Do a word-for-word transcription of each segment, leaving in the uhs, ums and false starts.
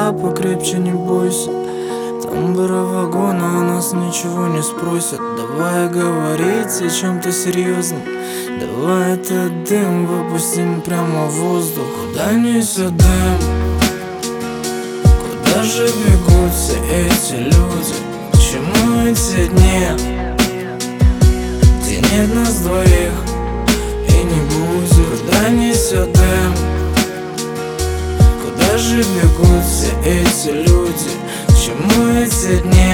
глаза покрепче, не бойся. Там вагон, а нас ничего не спросят. Давай говорить о чем-то серьезном. Давай этот дым выпустим прямо в воздух. Куда несет дым? Куда же бегут все эти люди? К чему эти дни, где нет нас двоих и не будет? Куда несет дым? Куда же бегут все эти люди? К чему эти дни,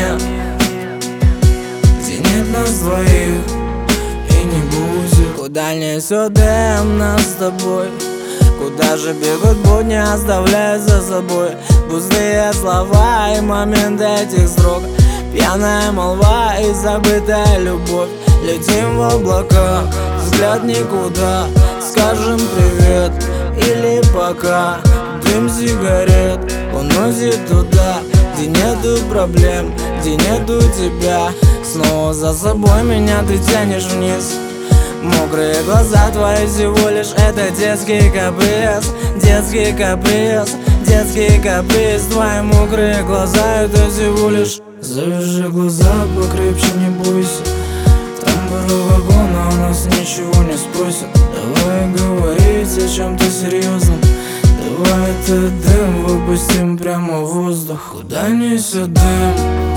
где нет нас двоих и не будет? Куда несет дым нас с тобой? Куда же бегут будни, оставляя за собой пустые слова и моменты этих строк? Пьяная молва и забытая любовь. Летим в облака, взгляд никуда. Скажем привет или пока. Дым сигарет уносит туда, где нету проблем, где нету тебя. Снова за собой меня ты тянешь вниз. Мокрые глаза твои всего лишь это детский каприз. Детский каприз, детский каприз. Твои мокрые глаза это всего лишь. Завяжи глаза покрепче, не бойся. Там вагон, а у нас ничего не спросят. Давай говорить о чем-то серьезном. Давай этот дым выпустим прямо в воздух. Куда несет дым?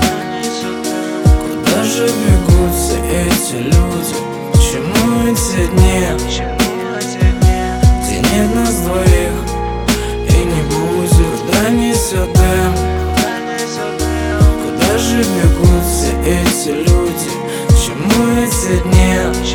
Куда же бегут все эти люди? К чему эти дни, где нет нас двоих и не будет? Куда несет дым? Куда же бегут все эти люди? К чему эти дни,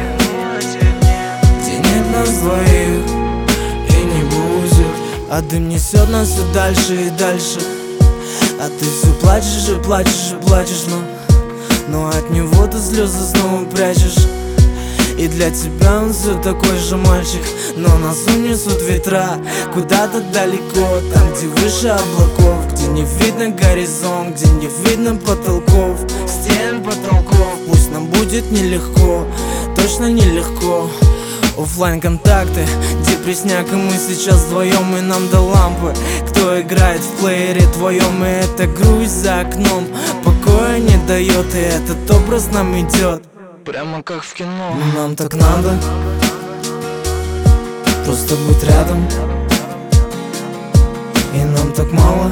где нет нас двоих и не будет? А дым несет нас все дальше и дальше. А ты все плачешь и плачешь и плачешь, но Но от него ты слезы снова прячешь. И для тебя он все такой же мальчик. Но нас унесут ветра куда-то далеко. Там, где выше облаков, где не видно горизонт, где не видно потолков, стен, потолков. Пусть нам будет нелегко, точно нелегко. Оффлайн контакты, депресняк, и мы сейчас вдвоем, и нам до лампы. Кто играет в плеере твоем, и эта грусть за окном покоя не дает, и этот образ нам идет прямо как в кино. Но нам так надо просто быть рядом, и нам так мало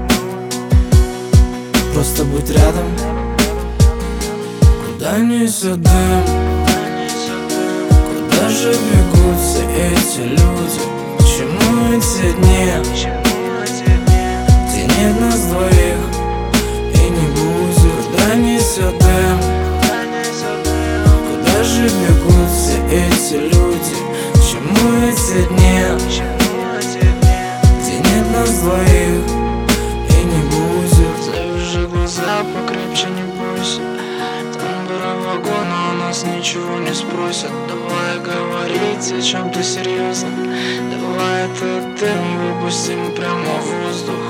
просто быть рядом. Куда несет дым? Куда же бегут все эти люди? К чему эти дни, где нет нас двоих и не будет? Куда несет дым? Куда же бегут все эти люди? К чему эти дни, где нет нас двоих и не будет? Завяжи глаза покрепче, не бойся. Там вагон, а у нас ничего не спросят. Давай говорить о чем-то серьезном. Давай этот дым выпустим прямо в воздух.